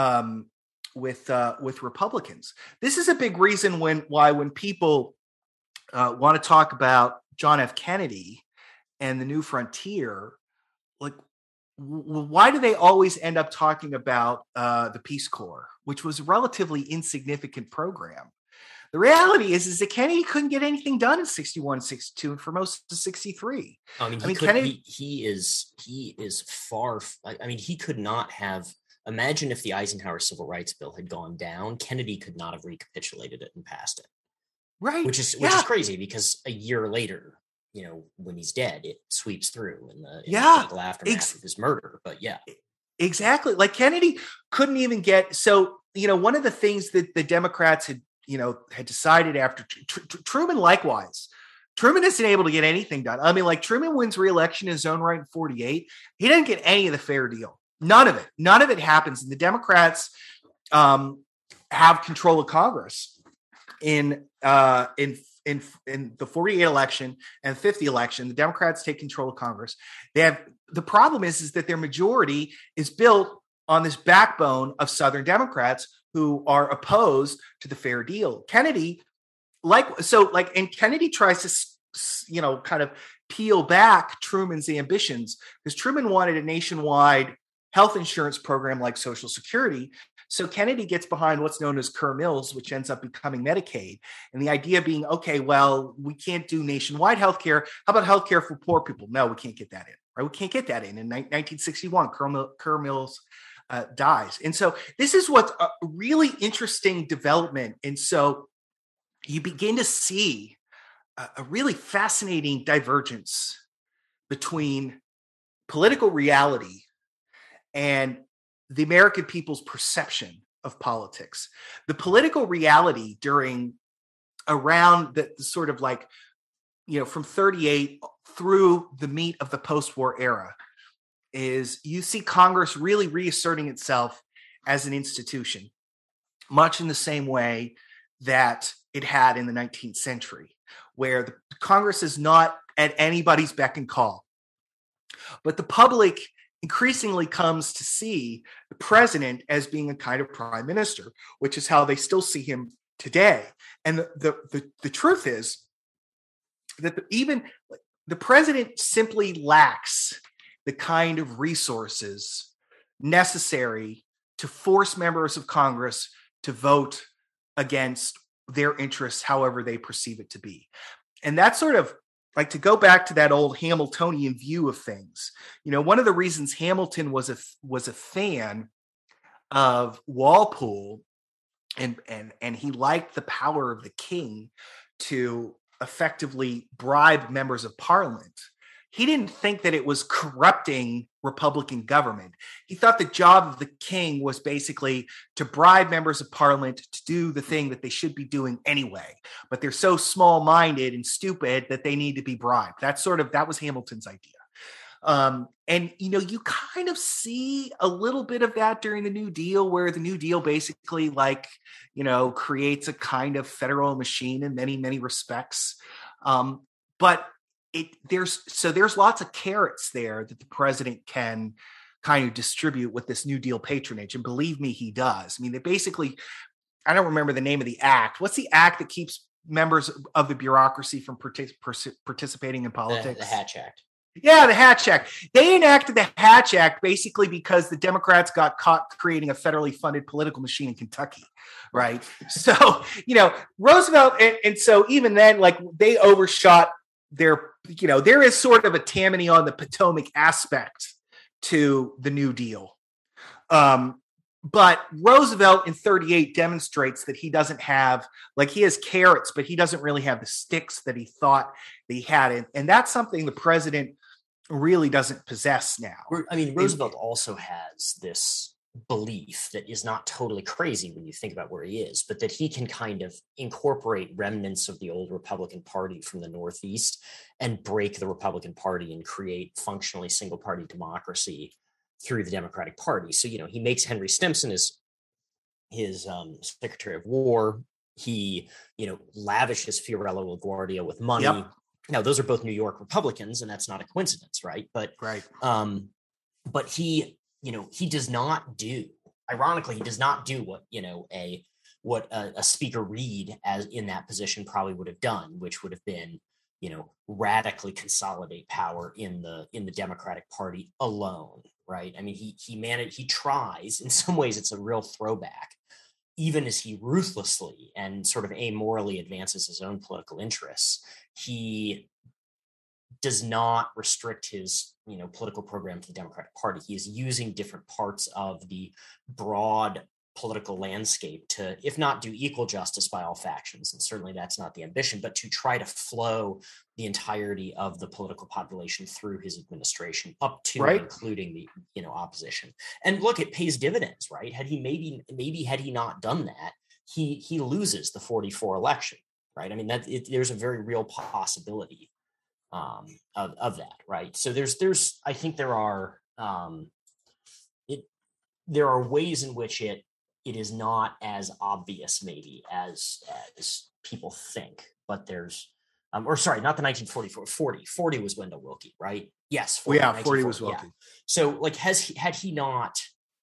Republicans. This is a big reason why when people want to talk about John F. Kennedy and the New Frontier, like, why do they always end up talking about the Peace Corps, which was a relatively insignificant program? The reality is that Kennedy couldn't get anything done in 61, 62, and for most of 63. Kennedy, he is far. I mean, he could not have. Imagine if the Eisenhower Civil Rights Bill had gone down, Kennedy could not have recapitulated it and passed it. Right. Which is crazy because a year later, when he's dead, it sweeps through in the political aftermath of his murder. But yeah. Exactly. Like Kennedy couldn't even get, so, one of the things that the Democrats had decided after Truman, likewise, Truman isn't able to get anything done. I mean, like, Truman wins re-election in his own right in 48. He didn't get any of the fair deal. None of it happens. And the Democrats have control of Congress in the 48 election and 50 election. The Democrats take control of Congress. The problem is that their majority is built on this backbone of Southern Democrats who are opposed to the fair deal. Kennedy, and Kennedy tries to, kind of peel back Truman's ambitions, because Truman wanted a nationwide health insurance program like Social Security. So Kennedy gets behind what's known as Kerr-Mills, which ends up becoming Medicaid. And the idea being, okay, well, we can't do nationwide healthcare. How about healthcare for poor people? No, we can't get that in. Right? We can't get that in. In 1961, Kerr-Mills dies. And so this is what's a really interesting development. And so you begin to see a really fascinating divergence between political reality and the American people's perception of politics. The political reality around the sort of like, from 38 through the meat of the post-war era is you see Congress really reasserting itself as an institution, much in the same way that it had in the 19th century, where the Congress is not at anybody's beck and call. But the public increasingly comes to see the president as being a kind of prime minister, which is how they still see him today. And the truth is that even the president simply lacks the kind of resources necessary to force members of Congress to vote against their interests, however they perceive it to be. And that's sort of like, to go back to that old Hamiltonian view of things. One of the reasons Hamilton was a fan of Walpole and he liked the power of the king to effectively bribe members of parliament. He didn't think that it was corrupting Republican government. He thought the job of the king was basically to bribe members of parliament to do the thing that they should be doing anyway. But they're so small-minded and stupid that they need to be bribed. That was Hamilton's idea. And, you kind of see a little bit of that during the New Deal, where the New Deal basically creates a kind of federal machine in many, many respects. But there's lots of carrots there that the president can kind of distribute with this New Deal patronage. And believe me, he does. I mean, they basically, I don't remember the name of the act. What's the act that keeps members of the bureaucracy from participating in politics? The Hatch Act. Yeah, the Hatch Act. They enacted the Hatch Act basically because the Democrats got caught creating a federally funded political machine in Kentucky, right? So, Roosevelt, and so even then, they overshot their, there is sort of a Tammany on the Potomac aspect to the New Deal. But Roosevelt in 38 demonstrates that he doesn't have, he has carrots, but he doesn't really have the sticks that he thought that he had. And that's something the president really doesn't possess now. I mean, Roosevelt also has this belief that is not totally crazy when you think about where he is, but that he can kind of incorporate remnants of the old Republican Party from the Northeast and break the Republican Party and create functionally single party democracy through the Democratic Party. So, he makes Henry Stimson his Secretary of War. He, lavishes Fiorello LaGuardia with money. Yep. Now, those are both New York Republicans, and that's not a coincidence, right? But right. But he does not do. Ironically, he does not do what a Speaker Reed, as in that position, probably would have done, which would have been, radically consolidate power in the Democratic Party alone, right? I mean, he tries. In some ways, it's a real throwback, even as he ruthlessly and sort of amorally advances his own political interests. He does not restrict his, political program to the Democratic Party. He is using different parts of the broad political landscape to, if not do equal justice by all factions, and certainly that's not the ambition, but to try to flow the entirety of the political population through his administration up to and including the, opposition. And look, it pays dividends, right? Had he maybe had he not done that, he loses the 44 election, right? I mean, there's a very real possibility of that, right? So there's I think there are ways in which it is not as obvious maybe as people think, but there's or sorry, not the 1944, 40 was Wendell Willkie, right? Yes, 40 was Willkie. Yeah. So had he not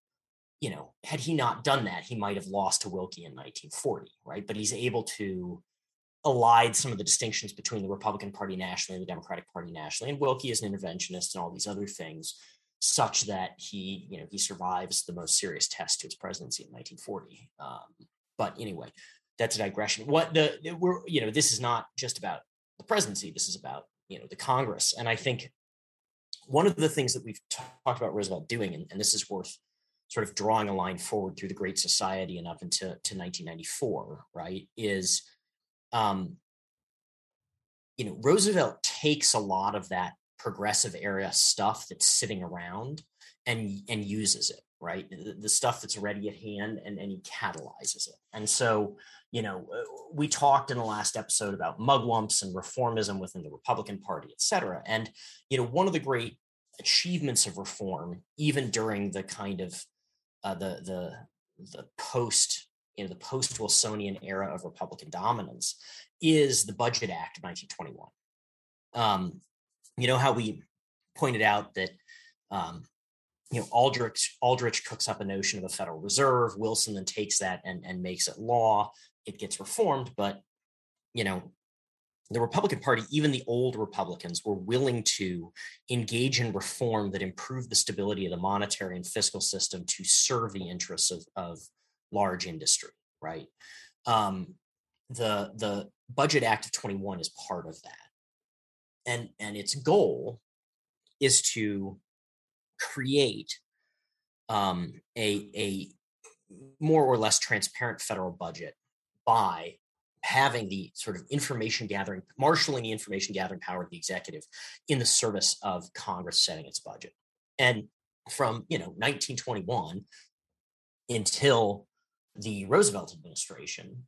done that, he might have lost to Willkie in 1940, right? But he's able to allied some of the distinctions between the Republican Party nationally and the Democratic Party nationally. And Willkie is an interventionist and all these other things, such that he survives the most serious test to his presidency in 1940. But anyway, that's a digression. This is not just about the presidency. This is about, the Congress. And I think one of the things that we've talked about Roosevelt doing, and this is worth sort of drawing a line forward through the Great Society and up into 1994, right, is Roosevelt takes a lot of that progressive era stuff that's sitting around and uses it, right? The stuff that's already at hand, and he catalyzes it. And so, we talked in the last episode about mugwumps and reformism within the Republican Party, et cetera. And, one of the great achievements of reform, even during the kind of the post Wilsonian era of Republican dominance, is the Budget Act of 1921. How we pointed out that, Aldrich cooks up a notion of a Federal Reserve. Wilson then takes that and makes it law. It gets reformed, but, the Republican Party, even the old Republicans, were willing to engage in reform that improved the stability of the monetary and fiscal system to serve the interests of large industry, right? The Budget Act of 21 is part of that. And its goal is to create a more or less transparent federal budget by having the sort of marshaling the information gathering power of the executive in the service of Congress setting its budget. And from 1921 until the Roosevelt administration,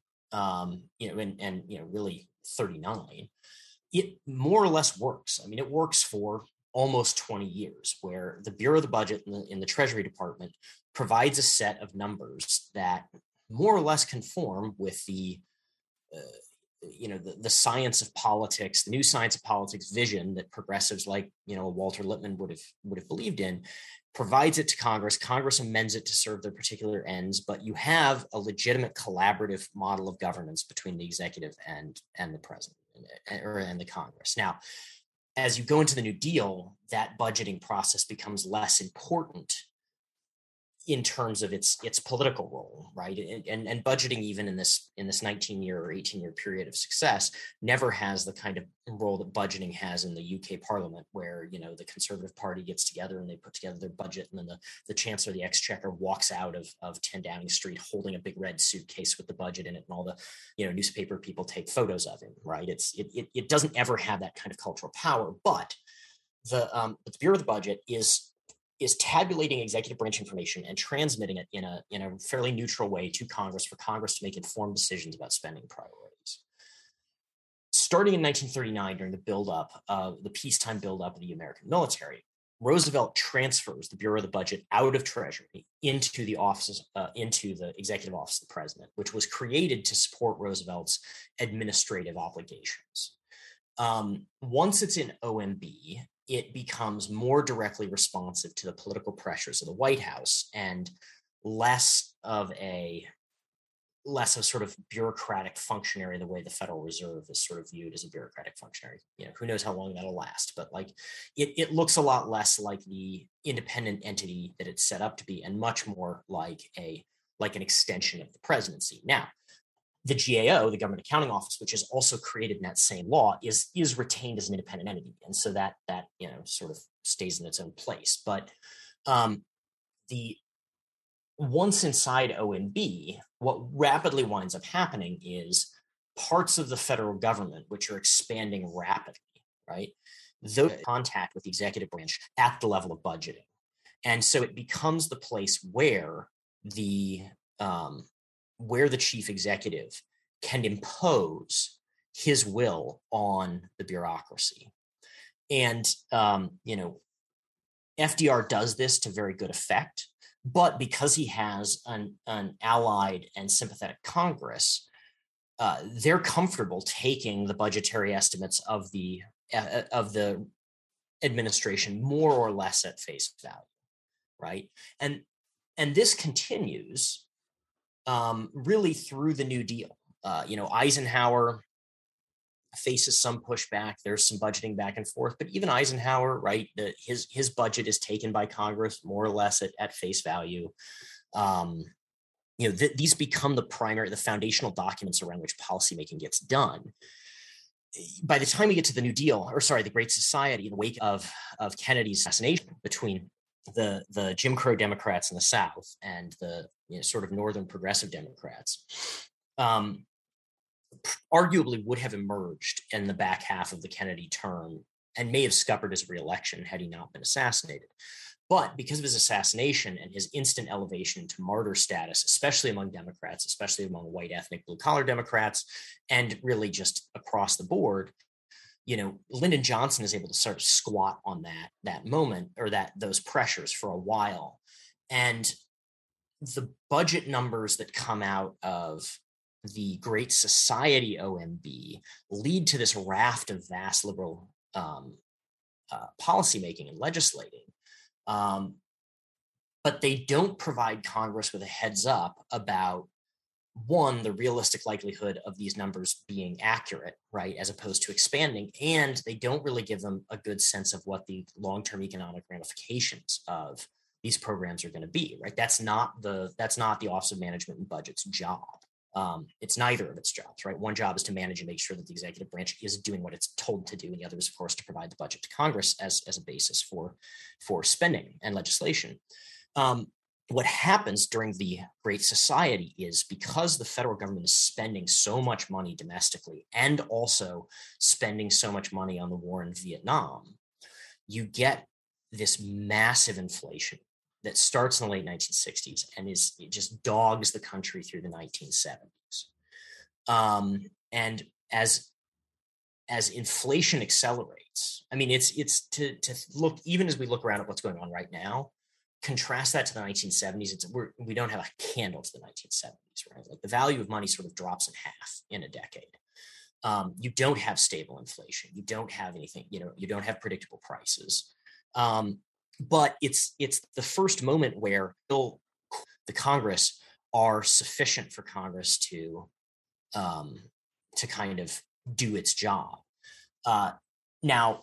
really 39, it more or less works. I mean, it works for almost 20 years, where the Bureau of the Budget in the Treasury Department provides a set of numbers that more or less conform with the science of politics, the new science of politics vision that progressives like Walter Lippmann would have believed in, provides it to Congress. Congress amends it to serve their particular ends, but you have a legitimate collaborative model of governance between the executive and the president and the Congress. Now, as you go into the New Deal, that budgeting process becomes less important in terms of its political role, right? And budgeting, even in this 19-year or 18-year period of success, never has the kind of role that budgeting has in the UK Parliament, where the Conservative Party gets together and they put together their budget, and then the Chancellor of the Exchequer walks out of 10 Downing Street holding a big red suitcase with the budget in it, and all the newspaper people take photos of him, right? It doesn't ever have that kind of cultural power, but the Bureau of the Budget is tabulating executive branch information and transmitting it in a fairly neutral way to Congress for Congress to make informed decisions about spending priorities. Starting in 1939, during the peacetime buildup of the American military, Roosevelt transfers the Bureau of the Budget out of Treasury into the Executive Office of the President, which was created to support Roosevelt's administrative obligations. Once it's in OMB, it becomes more directly responsive to the political pressures of the White House and less of sort of bureaucratic functionary, the way the Federal Reserve is sort of viewed as a bureaucratic functionary. Who knows how long that'll last, but it looks a lot less like the independent entity that it's set up to be, and much more like an extension of the presidency. Now, the GAO, the Government Accounting Office, which is also created in that same law, is retained as an independent entity, and so that sort of stays in its own place. But the once inside OMB, what rapidly winds up happening is parts of the federal government, which are expanding rapidly, right? Those contact with the executive branch at the level of budgeting, and so it becomes the place where the chief executive can impose his will on the bureaucracy. And, FDR does this to very good effect, but because he has an allied and sympathetic Congress, they're comfortable taking the budgetary estimates of the administration more or less at face value, right? And this continues really through the New Deal. Eisenhower faces some pushback. There's some budgeting back and forth, but even Eisenhower, right, his budget is taken by Congress more or less at face value. These become the foundational documents around which policymaking gets done. By the time we get to the New Deal, the Great Society, in the wake of Kennedy's assassination, between the Jim Crow Democrats in the South and the sort of Northern progressive Democrats, arguably would have emerged in the back half of the Kennedy term and may have scuppered his reelection had he not been assassinated. But because of his assassination and his instant elevation to martyr status, especially among Democrats, especially among white ethnic blue-collar Democrats, and really just across the board, Lyndon Johnson is able to sort of squat on that moment, or those pressures, for a while. And the budget numbers that come out of the Great Society OMB lead to this raft of vast liberal policymaking and legislating. But they don't provide Congress with a heads up about, one, the realistic likelihood of these numbers being accurate, right, as opposed to expanding, and they don't really give them a good sense of what the long-term economic ramifications of these programs are going to be, right? That's not the Office of Management and Budget's job. It's neither of its jobs, right? One job is to manage and make sure that the executive branch is doing what it's told to do, and the other is, of course, to provide the budget to Congress as a basis for spending and legislation. What happens during the Great Society is, because the federal government is spending so much money domestically and also spending so much money on the war in Vietnam, you get this massive inflation that starts in the late 1960s and it just dogs the country through the 1970s. And as inflation accelerates, nuts. I mean, it's to look, even as we look around at what's going on right now, contrast that to the 1970s. We don't have a candle to the 1970s, right? Like the value of money sort of drops in half in a decade. You don't have stable inflation. You don't have anything, you don't have predictable prices. But it's the first moment where the Congress are sufficient for Congress to kind of do its job. Now,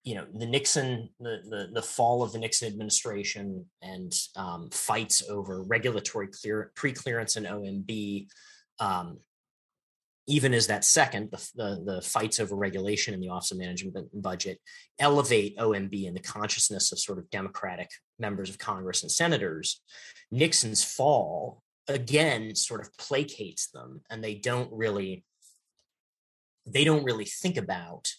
the fall of the Nixon administration and fights over regulatory pre-clearance and OMB, even as that second, the fights over regulation in the Office of Management and Budget elevate OMB in the consciousness of sort of Democratic members of Congress and senators, Nixon's fall again sort of placates them, and they don't really think about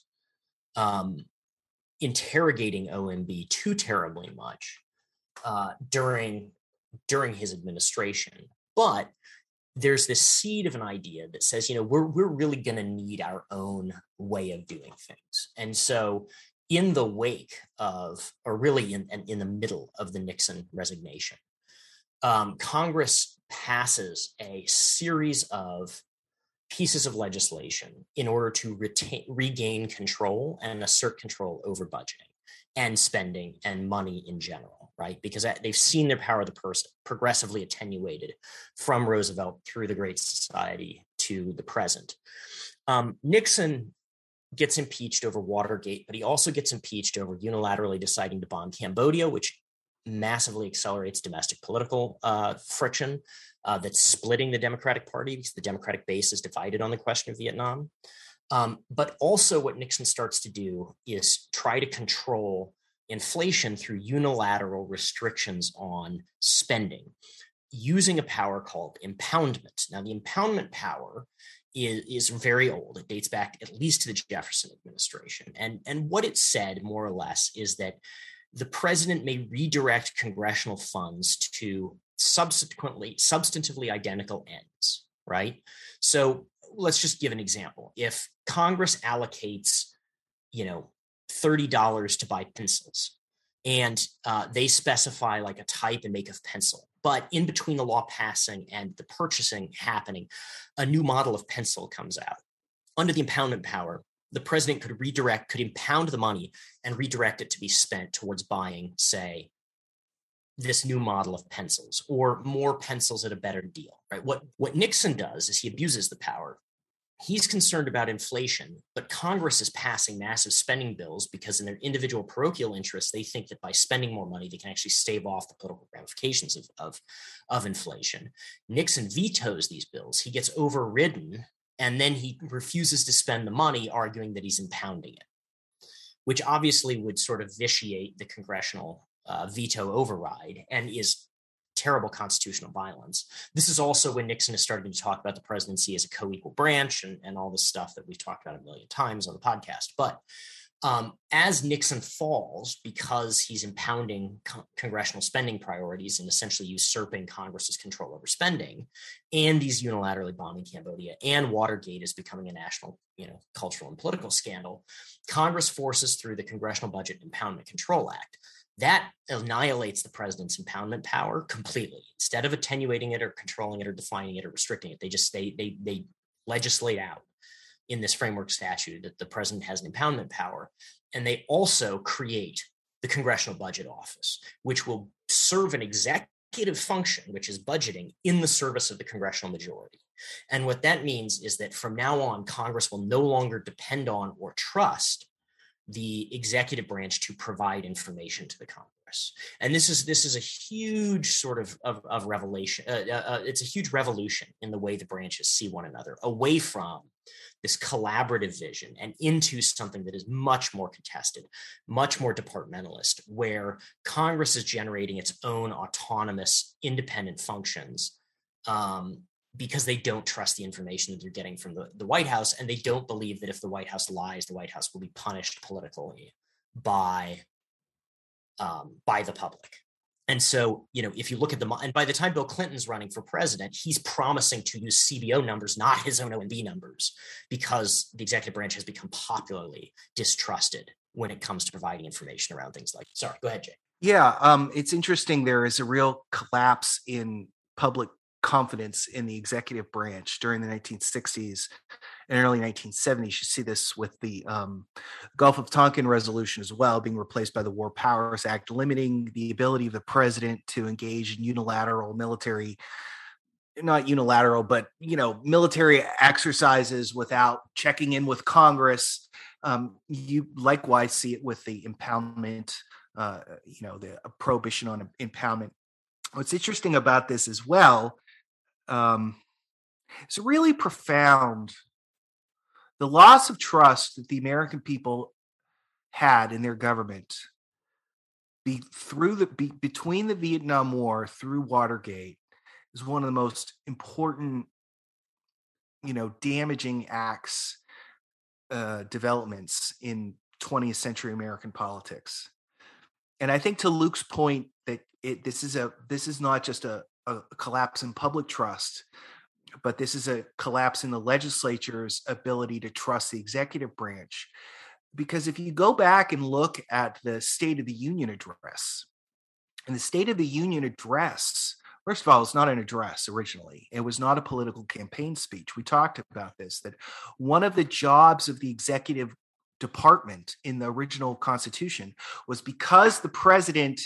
interrogating OMB too terribly much during his administration. But there's this seed of an idea that says, we're really going to need our own way of doing things. And so in the wake of, or really in the middle of the Nixon resignation, Congress passes a series of pieces of legislation in order to regain control and assert control over budgeting and spending and money in general, right? Because they've seen their power of the purse progressively attenuated from Roosevelt through the Great Society to the present. Nixon gets impeached over Watergate, but he also gets impeached over unilaterally deciding to bomb Cambodia, which massively accelerates domestic political friction that's splitting the Democratic Party because the Democratic base is divided on the question of Vietnam. But also what Nixon starts to do is try to control inflation through unilateral restrictions on spending using a power called impoundment. Now, the impoundment power is very old. It dates back at least to the Jefferson administration. And what it said, more or less, is that the president may redirect congressional funds to substantively identical ends, right? So let's just give an example. If Congress allocates, $30 to buy pencils, and they specify like a type and make of pencil, but in between the law passing and the purchasing happening, a new model of pencil comes out. Under the impoundment power, the president could impound the money and redirect it to be spent towards buying, say, this new model of pencils or more pencils at a better deal, right? What Nixon does is he abuses the power. He's concerned about inflation, but Congress is passing massive spending bills because in their individual parochial interests, they think that by spending more money, they can actually stave off the political ramifications of inflation. Nixon vetoes these bills. He gets overridden, and then he refuses to spend the money, arguing that he's impounding it, which obviously would sort of vitiate the congressional veto override and is terrible constitutional violence. This is also when Nixon is starting to talk about the presidency as a co-equal branch and all this stuff that we've talked about a million times on the podcast. But as Nixon falls, because he's impounding congressional spending priorities and essentially usurping Congress's control over spending, and he's unilaterally bombing Cambodia, and Watergate is becoming a national, cultural and political scandal, Congress forces through the Congressional Budget Impoundment Control Act. That annihilates the president's impoundment power completely. Instead of attenuating it or controlling it or defining it or restricting it, they legislate out in this framework statute that the president has an impoundment power. And they also create the Congressional Budget Office, which will serve an executive function, which is budgeting, in the service of the congressional majority. And what that means is that from now on, Congress will no longer depend on or trust the executive branch to provide information to the Congress. And this is a huge sort of revelation. It's a huge revolution in the way the branches see one another, away from this collaborative vision and into something that is much more contested, much more departmentalist, where Congress is generating its own autonomous, independent functions because they don't trust the information that they're getting from the White House, and they don't believe that if the White House lies, the White House will be punished politically by the public. And so, if you look at and by the time Bill Clinton's running for president, he's promising to use CBO numbers, not his own OMB numbers, because the executive branch has become popularly distrusted when it comes to providing information around things like. Sorry, go ahead, Jay. Yeah, it's interesting. There is a real collapse in public confidence in the executive branch during the 1960s and early 1970s. You see this with the Gulf of Tonkin resolution as well, being replaced by the War Powers Act, limiting the ability of the president to engage in unilateral military, not unilateral, but military exercises without checking in with Congress. You likewise see it with the impoundment, the prohibition on impoundment. What's interesting about this as well, it's really profound. The loss of trust that the American people had in their government between the Vietnam War through Watergate is one of the most important, damaging developments in 20th century American politics. And I think to Luke's point that this is not just a collapse in public trust, but this is a collapse in the legislature's ability to trust the executive branch. Because if you go back and look at the State of the Union address, and the State of the Union address, first of all, it's not an address originally. It was not a political campaign speech. We talked about this, that one of the jobs of the executive department in the original Constitution was, because the president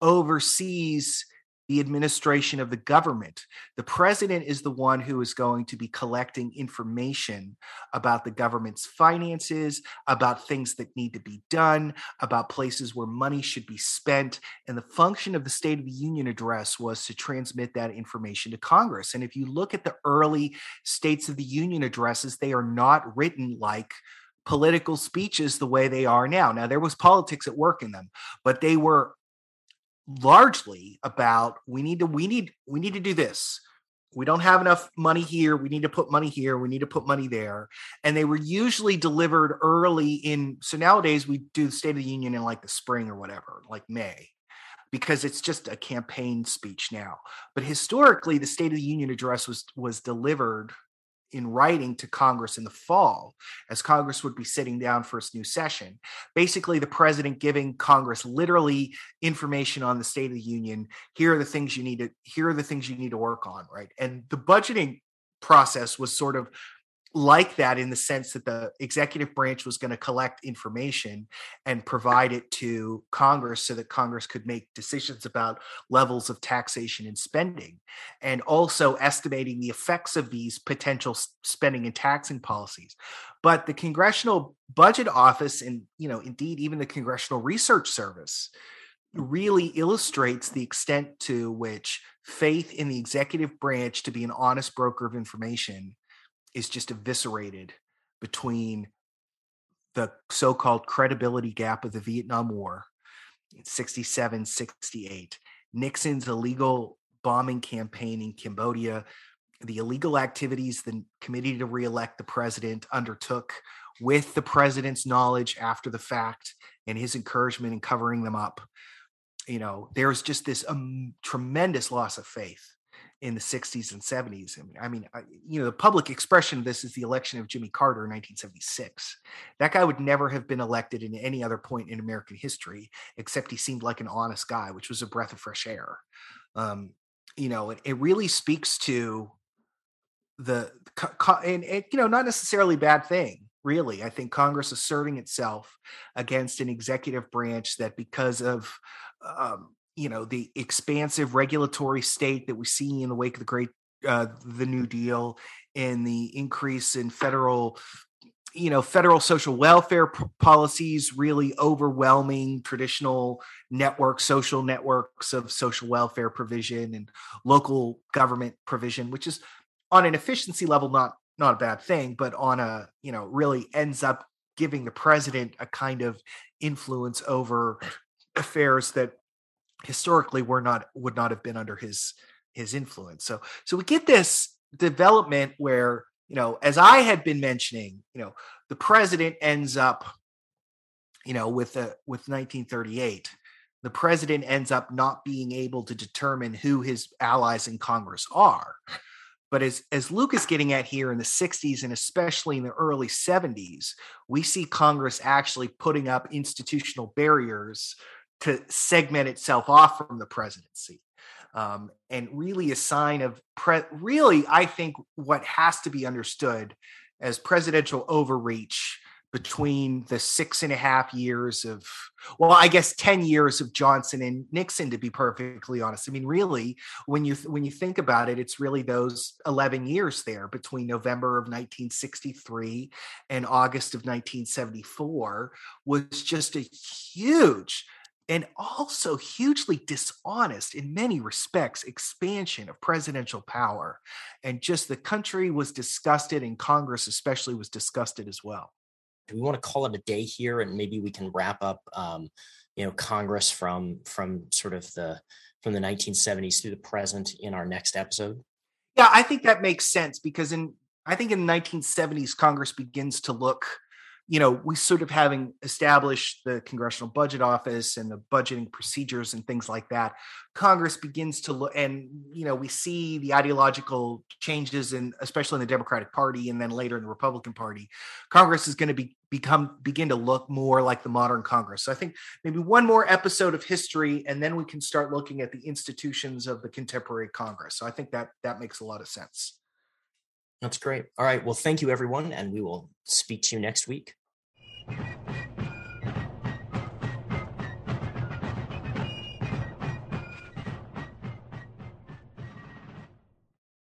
oversees the administration of the government, the president is the one who is going to be collecting information about the government's finances, about things that need to be done, about places where money should be spent. And the function of the State of the Union address was to transmit that information to Congress. And if you look at the early States of the Union addresses, they are not written like political speeches the way they are now. Now, there was politics at work in them, but they were largely about we need to do this. We don't have enough money here. We need to put money here. We need to put money there. And they were usually delivered early in. So nowadays we do the State of the Union in like the spring or whatever, like May, because it's just a campaign speech now. But historically, the State of the Union address was delivered in writing to Congress in the fall, as Congress would be sitting down for its new session. Basically, the president giving Congress literally information on the State of the Union. Here are the things you need to work on, right? And the budgeting process was sort of like that, in the sense that the executive branch was going to collect information and provide it to Congress so that Congress could make decisions about levels of taxation and spending, and also estimating the effects of these potential spending and taxing policies. But the Congressional Budget Office, and indeed even the Congressional Research Service, really illustrates the extent to which faith in the executive branch to be an honest broker of information is just eviscerated between the so-called credibility gap of the Vietnam War in 67, 68, Nixon's illegal bombing campaign in Cambodia, the illegal activities the Committee to Re-elect the President undertook with the president's knowledge after the fact and his encouragement in covering them up. There's just this tremendous loss of faith in the 60s and 70s. The public expression of this is the election of Jimmy Carter in 1976. That guy would never have been elected in any other point in American history, except he seemed like an honest guy, which was a breath of fresh air. It really speaks to not necessarily bad thing, really. I think Congress asserting itself against an executive branch that, because of the expansive regulatory state that we see in the wake of the New Deal, and the increase in federal social welfare policies, really overwhelming traditional social networks of social welfare provision and local government provision, which is on an efficiency level not a bad thing, but on a really ends up giving the president a kind of influence over affairs that historically would not have been under his influence. So we get this development where, as I had been mentioning, the president ends up, with 1938, the president ends up not being able to determine who his allies in Congress are. But as Luke is getting at here in the 60s and especially in the early 70s, we see Congress actually putting up institutional barriers to segment itself off from the presidency. And really a sign of really, I think what has to be understood as presidential overreach between the 6.5 years of, well, I guess 10 years of Johnson and Nixon, to be perfectly honest. I mean, really, when you think about it, it's really those 11 years there between November of 1963 and August of 1974 was just a huge and also hugely dishonest in many respects expansion of presidential power. And just the country was disgusted, and Congress especially was disgusted as well. Do we want to call it a day here, and maybe we can wrap up Congress from sort of from the 1970s through the present in our next episode? Yeah, I think that makes sense, because I think in the 1970s, Congress begins to look, we sort of having established the Congressional Budget Office and the budgeting procedures and things like that, Congress begins to look, and, we see the ideological changes especially in the Democratic Party and then later in the Republican Party. Congress is going to begin to look more like the modern Congress. So I think maybe one more episode of history, and then we can start looking at the institutions of the contemporary Congress. So I think that makes a lot of sense. That's great. All right. Well, thank you, everyone, and we will speak to you next week.